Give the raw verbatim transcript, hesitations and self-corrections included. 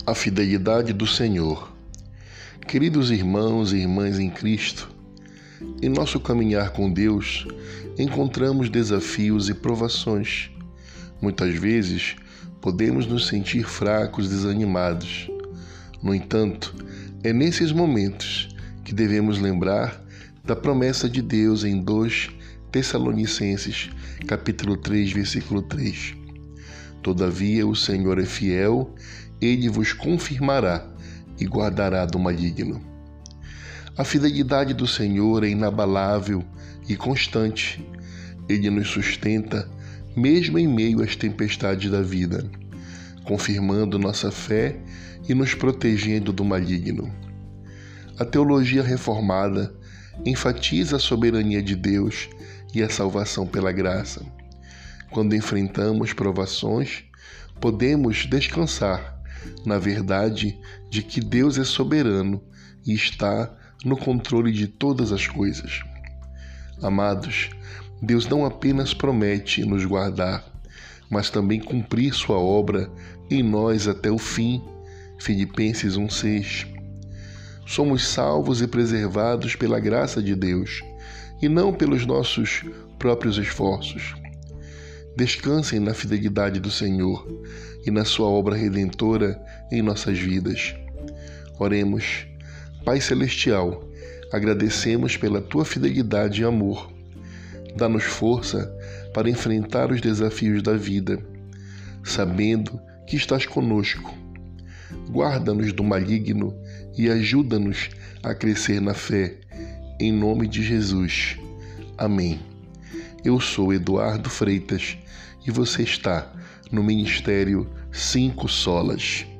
A fidelidade do Senhor. Queridos irmãos e irmãs em Cristo, em nosso caminhar com Deus, encontramos desafios e provações. Muitas vezes, podemos nos sentir fracos, desanimados. No entanto, é nesses momentos que devemos lembrar da promessa de Deus em dois Tessalonicenses, capítulo três, versículo três. Todavia o Senhor é fiel, Ele vos confirmará e guardará do maligno. A fidelidade do Senhor é inabalável e constante. Ele nos sustenta mesmo em meio às tempestades da vida, confirmando nossa fé e nos protegendo do maligno. A teologia reformada enfatiza a soberania de Deus e a salvação pela graça. Quando enfrentamos provações, podemos descansar na verdade de que Deus é soberano e está no controle de todas as coisas. Amados, Deus não apenas promete nos guardar, mas também cumprir sua obra em nós até o fim. Filipenses um, seis. Somos salvos e preservados pela graça de Deus e não pelos nossos próprios esforços. Descansem na fidelidade do Senhor e na sua obra redentora em nossas vidas. Oremos. Pai Celestial, agradecemos pela tua fidelidade e amor. Dá-nos força para enfrentar os desafios da vida, sabendo que estás conosco. Guarda-nos do maligno e ajuda-nos a crescer na fé. Em nome de Jesus. Amém. Eu sou Eduardo Freitas e você está no Ministério Cinco Solas.